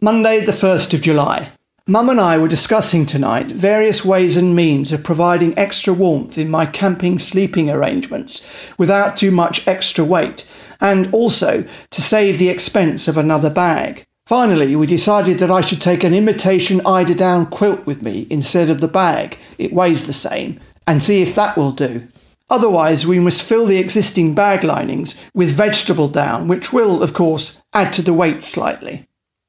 Monday the 1st of July. Mum and I were discussing tonight various ways and means of providing extra warmth in my camping sleeping arrangements without too much extra weight, and also to save the expense of another bag. Finally, we decided that I should take an imitation eider-down quilt with me instead of the bag, it weighs the same, and see if that will do. Otherwise, we must fill the existing bag linings with vegetable down, which will, of course, add to the weight slightly.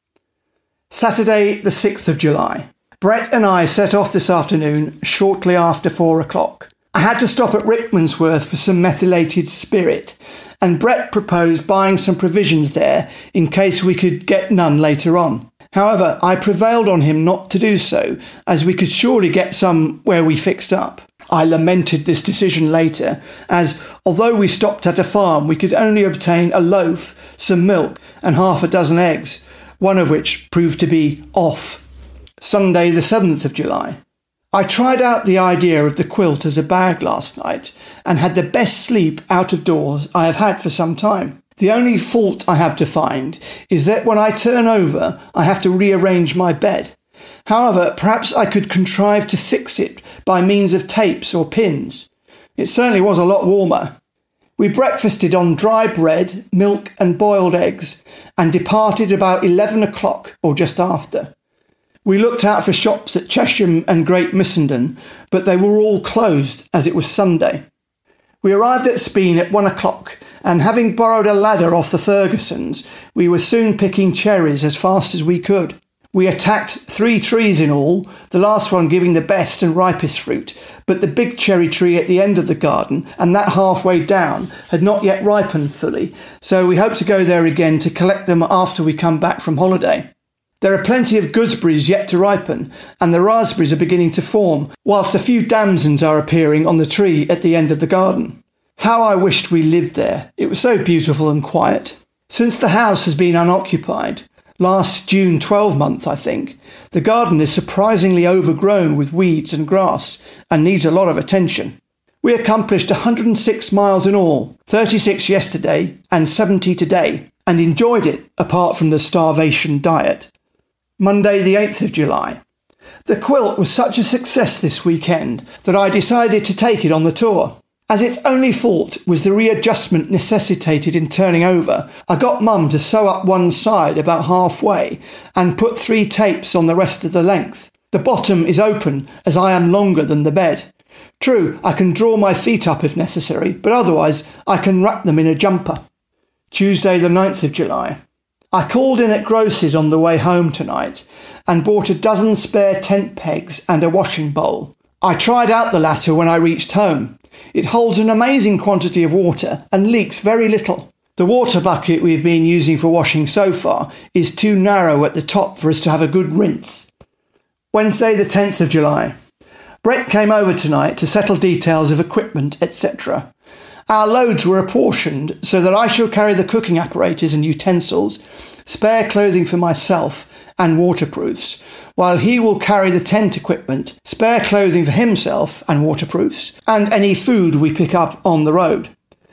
Saturday the 6th of July. Brett and I set off this afternoon shortly after 4 o'clock. I had to stop at Rickmansworth for some methylated spirit, and Brett proposed buying some provisions there in case we could get none later on. However, I prevailed on him not to do so, as we could surely get some where we fixed up. I lamented this decision later, as although we stopped at a farm, we could only obtain a loaf, some milk, and half a dozen eggs, one of which proved to be off. Sunday the 7th of July. I tried out the idea of the quilt as a bag last night and had the best sleep out of doors I have had for some time. The only fault I have to find is that when I turn over, I have to rearrange my bed. However, perhaps I could contrive to fix it by means of tapes or pins. It certainly was a lot warmer. We breakfasted on dry bread, milk and boiled eggs and departed about 11 o'clock or just after. We looked out for shops at Chesham and Great Missenden, but they were all closed as it was Sunday. We arrived at Speen at 1 o'clock, and having borrowed a ladder off the Fergusons, we were soon picking cherries as fast as we could. We attacked 3 trees in all, the last one giving the best and ripest fruit, but the big cherry tree at the end of the garden and that halfway down had not yet ripened fully, so we hope to go there again to collect them after we come back from holiday. There are plenty of gooseberries yet to ripen, and the raspberries are beginning to form, whilst a few damsons are appearing on the tree at the end of the garden. How I wished we lived there. It was so beautiful and quiet. Since the house has been unoccupied, last June 12-month, I think, the garden is surprisingly overgrown with weeds and grass and needs a lot of attention. We accomplished 106 miles in all, 36 yesterday and 70 today, and enjoyed it apart from the starvation diet. Monday the 8th of July. The quilt was such a success this weekend that I decided to take it on the tour. As its only fault was the readjustment necessitated in turning over, I got Mum to sew up one side about halfway and put 3 tapes on the rest of the length. The bottom is open as I am longer than the bed. True, I can draw my feet up if necessary, but otherwise I can wrap them in a jumper. Tuesday the 9th of July. I called in at Groce's on the way home tonight and bought a dozen spare tent pegs and a washing bowl. I tried out the latter when I reached home. It holds an amazing quantity of water and leaks very little. The water bucket we've been using for washing so far is too narrow at the top for us to have a good rinse. Wednesday the 10th of July. Brett came over tonight to settle details of equipment, etc. Our loads were apportioned so that I shall carry the cooking apparatus and utensils, spare clothing for myself and waterproofs, while he will carry the tent equipment, spare clothing for himself and waterproofs, and any food we pick up on the road.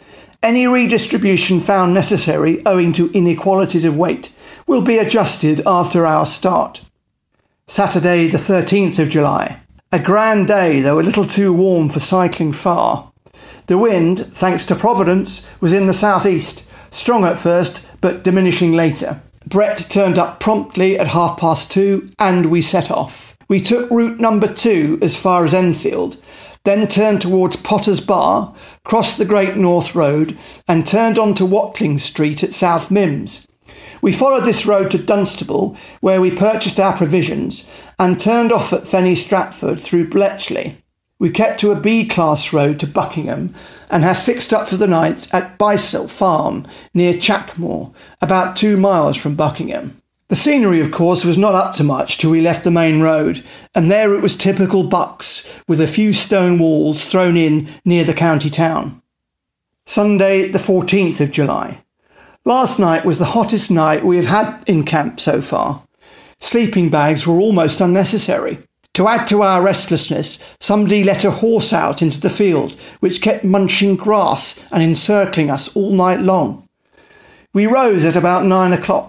Any redistribution found necessary owing to inequalities of weight will be adjusted after our start. Saturday the 13th of July. A grand day, though a little too warm for cycling far. The wind, thanks to Providence, was in the southeast, strong at first but diminishing later. Brett turned up promptly at 2:30 and we set off. We took route number 2 as far as Enfield, then turned towards Potter's Bar, crossed the Great North Road and turned on to Watling Street at South Mimms. We followed this road to Dunstable, where we purchased our provisions, and turned off at Fenny Stratford through Bletchley. We kept to a B-class road to Buckingham and have fixed up for the night at Bicel Farm near Chackmore, about 2 miles from Buckingham. The scenery, of course, was not up to much till we left the main road, and there it was typical Bucks, with a few stone walls thrown in near the county town. Sunday, the 14th of July. Last night was the hottest night we have had in camp so far. Sleeping bags were almost unnecessary. To add to our restlessness, somebody let a horse out into the field, which kept munching grass and encircling us all night long. We rose at about 9 o'clock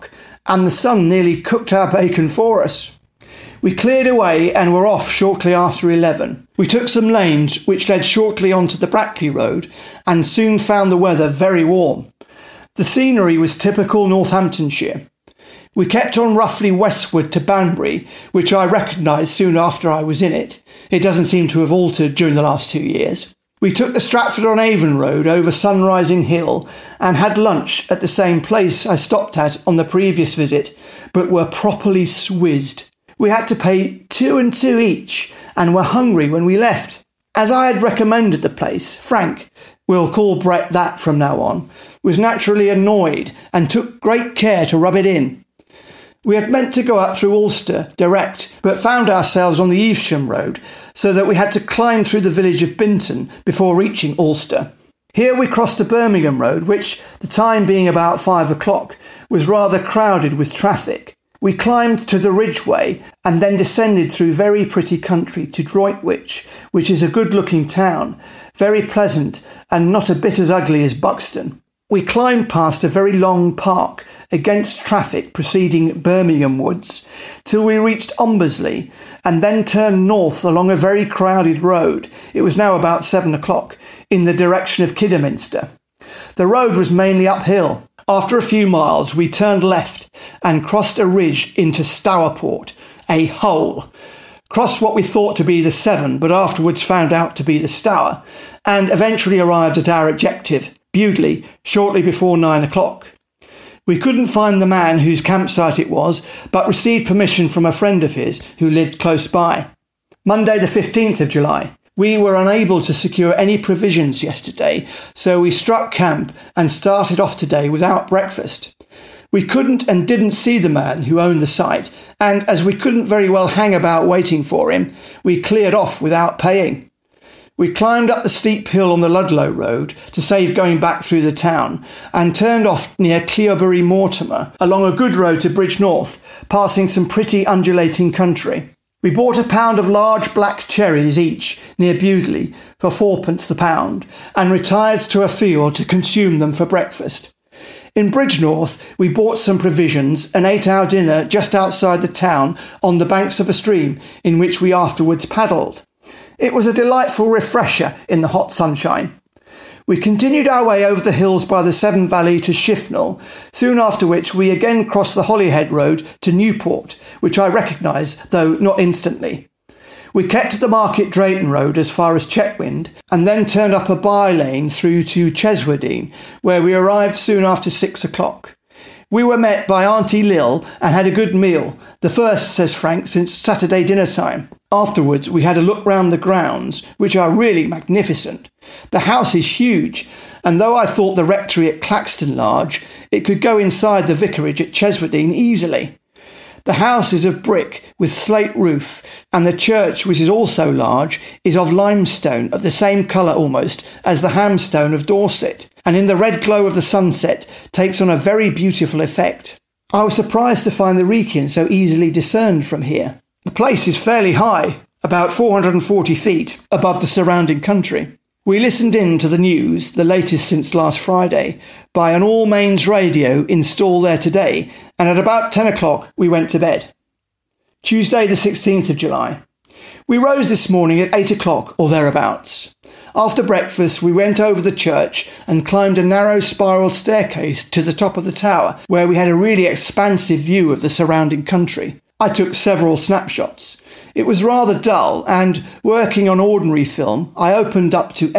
and the sun nearly cooked our bacon for us. We cleared away and were off shortly after 11. We took some lanes which led shortly onto the Brackley Road and soon found the weather very warm. The scenery was typical Northamptonshire. We kept on roughly westward to Banbury, which I recognised soon after I was in it. It doesn't seem to have altered during the last 2 years. We took the Stratford-on-Avon Road over Sunrising Hill and had lunch at the same place I stopped at on the previous visit, but were properly swizzed. We had to pay 2 and 2 each and were hungry when we left. As I had recommended the place, Frank, we'll call Brett that from now on, was naturally annoyed and took great care to rub it in. We had meant to go up through Ulster direct, but found ourselves on the Evesham Road, so that we had to climb through the village of Binton before reaching Ulster. Here we crossed the Birmingham Road, which, the time being about 5 o'clock, was rather crowded with traffic. We climbed to the Ridgeway and then descended through very pretty country to Droitwich, which is a good-looking town, very pleasant and not a bit as ugly as Buxton. We climbed past a very long park against traffic proceeding Birmingham Woods till we reached Ombersley and then turned north along a very crowded road. It was now about 7 o'clock in the direction of Kidderminster. The road was mainly uphill. After a few miles we turned left and crossed a ridge into Stourport, a hole. Crossed what we thought to be the Severn but afterwards found out to be the Stour, and eventually arrived at our objective, Bewdley, shortly before 9 o'clock. We couldn't find the man whose campsite it was, but received permission from a friend of his who lived close by. Monday the 15th of July. We were unable to secure any provisions yesterday, so we struck camp and started off today without breakfast. We couldn't and didn't see the man who owned the site, and as we couldn't very well hang about waiting for him, we cleared off without paying. We climbed up the steep hill on the Ludlow Road to save going back through the town and turned off near Cleobury Mortimer along a good road to Bridgnorth, passing some pretty undulating country. We bought a pound of large black cherries each near Bewdley for 4p the pound and retired to a field to consume them for breakfast. In Bridgnorth we bought some provisions and ate our dinner just outside the town on the banks of a stream in which we afterwards paddled. It was a delightful refresher in the hot sunshine. We continued our way over the hills by the Severn Valley to Shifnal, soon after which we again crossed the Holyhead Road to Newport, which I recognised, though not instantly. We kept the Market Drayton Road as far as Chetwynd, and then turned up a by-lane through to Cheswardine, where we arrived soon after 6 o'clock. We were met by Auntie Lil and had a good meal, the first, says Frank, since Saturday dinner time. Afterwards we had a look round the grounds, which are really magnificent. The house is huge, and though I thought the rectory at Claxton large, it could go inside the vicarage at Cheswardine easily. The house is of brick with slate roof, and the church, which is also large, is of limestone of the same colour almost as the Hamstone of Dorset, and in the red glow of the sunset takes on a very beautiful effect. I was surprised to find the Wrekin so easily discerned from here. The place is fairly high, about 440 feet above the surrounding country. We listened in to the news, the latest since last Friday, by an all-mains radio installed there today, and at about 10 o'clock we went to bed. Tuesday the 16th of July. We rose this morning at 8 o'clock or thereabouts. After breakfast we went over the church and climbed a narrow spiral staircase to the top of the tower, where we had a really expansive view of the surrounding country. I took several snapshots. It was rather dull, and, working on ordinary film, I opened up to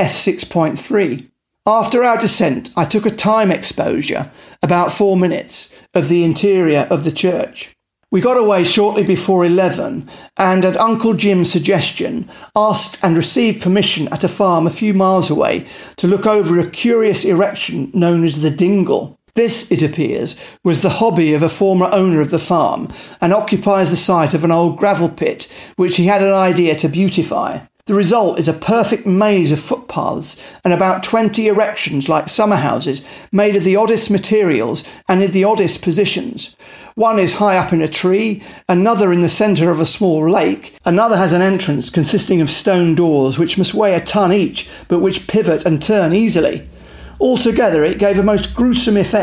f6.3. After our descent, I took a time exposure, about 4 minutes, of the interior of the church. We got away shortly before 11, and at Uncle Jim's suggestion, asked and received permission at a farm a few miles away to look over a curious erection known as the Dingle. This, it appears, was the hobby of a former owner of the farm and occupies the site of an old gravel pit which he had an idea to beautify. The result is a perfect maze of footpaths and about 20 erections like summer houses made of the oddest materials and in the oddest positions. One is high up in a tree, another in the centre of a small lake, another has an entrance consisting of stone doors which must weigh a ton each but which pivot and turn easily. Altogether, it gave a most gruesome effect,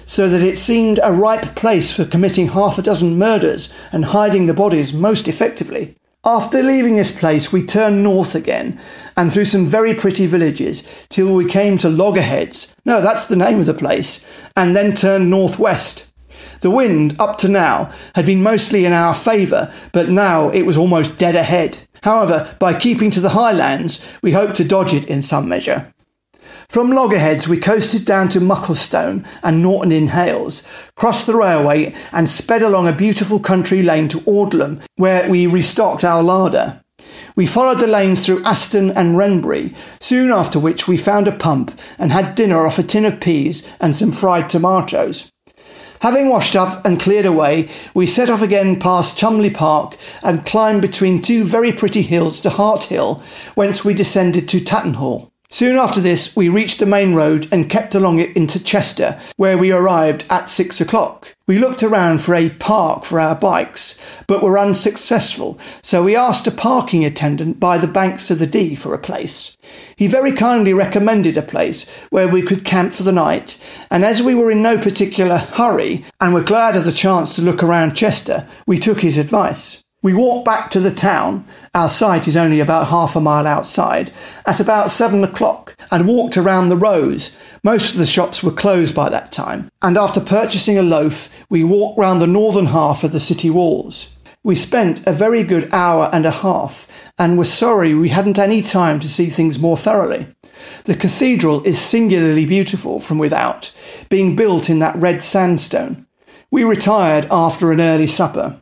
so that it seemed a ripe place for committing half a dozen murders and hiding the bodies most effectively. After leaving this place, we turned north again, and through some very pretty villages, till we came to Loggerheads. No, that's the name of the place, and then turned northwest. The wind, up to now, had been mostly in our favour, but now it was almost dead ahead. However, by keeping to the highlands, we hoped to dodge it in some measure. From Loggerheads we coasted down to Mucklestone and Norton-in-Hales, crossed the railway and sped along a beautiful country lane to Audlem, where we restocked our larder. We followed the lanes through Aston and Wrenbury, soon after which we found a pump and had dinner off a tin of peas and some fried tomatoes. Having washed up and cleared away, we set off again past Chumley Park and climbed between two very pretty hills to Hart Hill, whence we descended to Tattenhall. Soon after this, we reached the main road and kept along it into Chester, where we arrived at 6 o'clock. We looked around for a park for our bikes, but were unsuccessful, so we asked a parking attendant by the banks of the Dee for a place. He very kindly recommended a place where we could camp for the night, and as we were in no particular hurry and were glad of the chance to look around Chester, we took his advice. We walked back to the town, our site is only about half a mile outside, at about 7 o'clock and walked around the rows. Most of the shops were closed by that time, and after purchasing a loaf, we walked round the northern half of the city walls. We spent a very good hour and a half and were sorry we hadn't any time to see things more thoroughly. The cathedral is singularly beautiful from without, being built in that red sandstone. We retired after an early supper.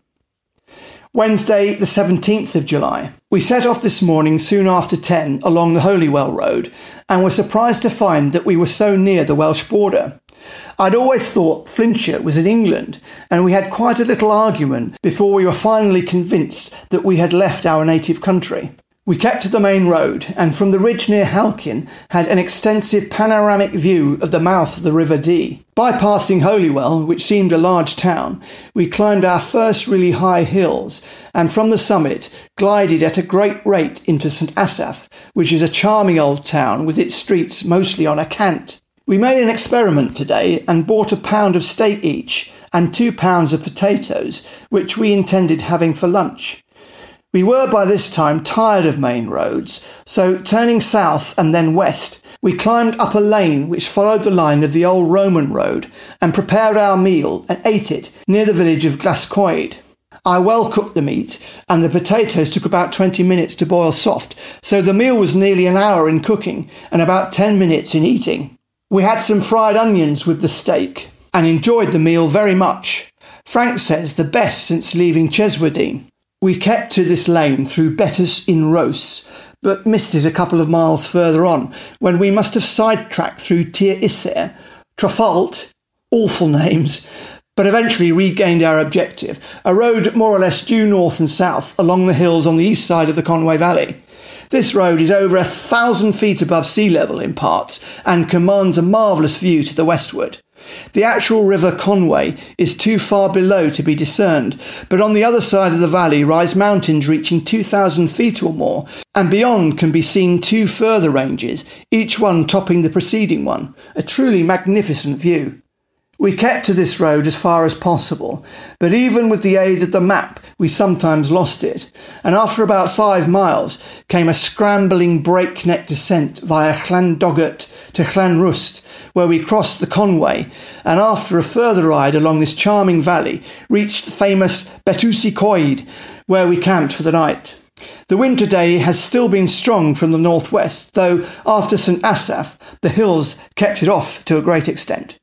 Wednesday, the 17th of July. We set off this morning soon after 10 along the Holywell Road and were surprised to find that we were so near the Welsh border. I'd always thought Flintshire was in England, and we had quite a little argument before we were finally convinced that we had left our native country. We kept to the main road, and from the ridge near Halkin had an extensive panoramic view of the mouth of the River Dee. Bypassing Holywell, which seemed a large town, we climbed our first really high hills, and from the summit glided at a great rate into St Asaph, which is a charming old town with its streets mostly on a cant. We made an experiment today and bought a pound of steak each and 2 pounds of potatoes, which we intended having for lunch. We were by this time tired of main roads, so turning south and then west, we climbed up a lane which followed the line of the old Roman road and prepared our meal and ate it near the village of Glascoed. I well cooked the meat, and the potatoes took about 20 minutes to boil soft, so the meal was nearly an hour in cooking and about 10 minutes in eating. We had some fried onions with the steak and enjoyed the meal very much. Frank says the best since leaving Cheswardine. We kept to this lane through Betws in Rhos, but missed it a couple of miles further on, when we must have sidetracked through Tir Isser, Trafalt, awful names, but eventually regained our objective, a road more or less due north and south along the hills on the east side of the Conway Valley. This road is over 1,000 feet above sea level in parts and commands a marvellous view to the westward. The actual River Conway is too far below to be discerned, but on the other side of the valley rise mountains reaching 2,000 feet or more, and beyond can be seen 2 further ranges, each one topping the preceding one, a truly magnificent view. We kept to this road as far as possible, but even with the aid of the map we sometimes lost it, and after about 5 miles came a scrambling breakneck descent via Llandogat to Llanrwst, where we crossed the Conway, and after a further ride along this charming valley reached the famous Betws Coed, where we camped for the night. The wind today has still been strong from the northwest, though after St Asaph the hills kept it off to a great extent.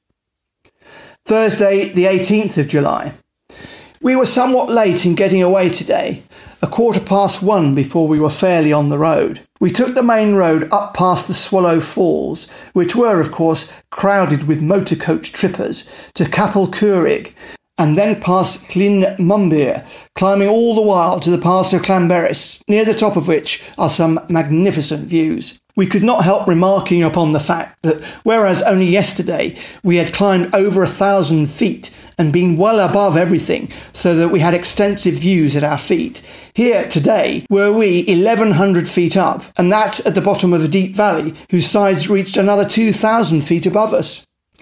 Thursday, the 18th of July. We were somewhat late in getting away today, 1:15 before we were fairly on the road. We took the main road up past the Swallow Falls, which were, of course, crowded with motor coach trippers, to Capel Curig, and then past Llyn Mumbir, climbing all the while to the pass of Llanberis, near the top of which are some magnificent views. We could not help remarking upon the fact that, whereas only yesterday we had climbed over 1,000 feet and been well above everything, so that we had extensive views at our feet, here today were we 1,100 feet up, and that at the bottom of a deep valley whose sides reached another 2,000 feet above us.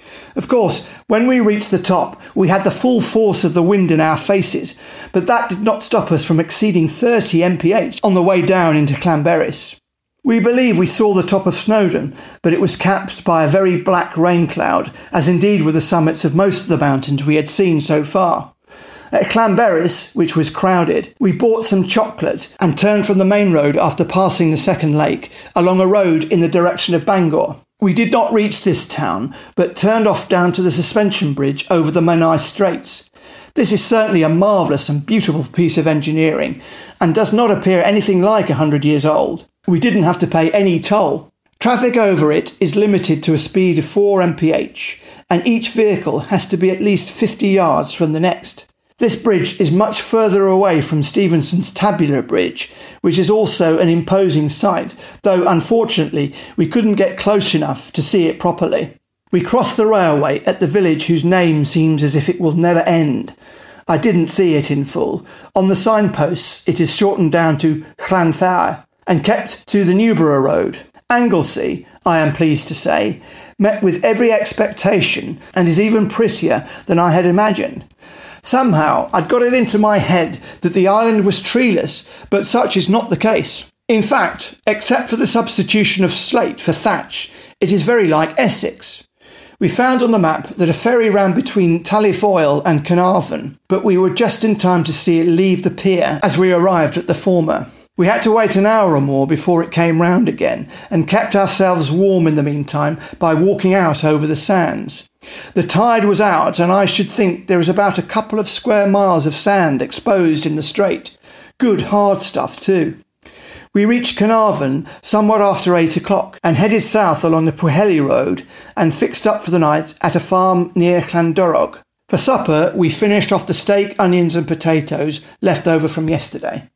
Of course, when we reached the top, we had the full force of the wind in our faces, but that did not stop us from exceeding 30 mph on the way down into Llanberis. We believe we saw the top of Snowdon, but it was capped by a very black rain cloud, as indeed were the summits of most of the mountains we had seen so far. At Llanberis, which was crowded, we bought some chocolate and turned from the main road after passing the second lake, along a road in the direction of Bangor. We did not reach this town, but turned off down to the suspension bridge over the Menai Straits. This is certainly a marvellous and beautiful piece of engineering, and does not appear anything like 100 years old. We didn't have to pay any toll. Traffic over it is limited to a speed of 4 mph, and each vehicle has to be at least 50 yards from the next. This bridge is much further away from Stevenson's Tabular Bridge, which is also an imposing sight, though unfortunately we couldn't get close enough to see it properly. We crossed the railway at the village whose name seems as if it will never end. I didn't see it in full. On the signposts it is shortened down to Llanfair and kept to the Newborough Road. Anglesey, I am pleased to say, met with every expectation and is even prettier than I had imagined. Somehow I'd got it into my head that the island was treeless, but such is not the case. In fact, except for the substitution of slate for thatch, it is very like Essex. We found on the map that a ferry ran between Tallyfoyle and Carnarvon, but we were just in time to see it leave the pier as we arrived at the former. We had to wait an hour or more before it came round again, and kept ourselves warm in the meantime by walking out over the sands. The tide was out, and I should think there is about a couple of square miles of sand exposed in the strait. Good hard stuff too. We reached Carnarvon somewhat after 8 o'clock, and headed south along the Pwllheli Road, and fixed up for the night at a farm near Llandorog. For supper we finished off the steak, onions and potatoes left over from yesterday.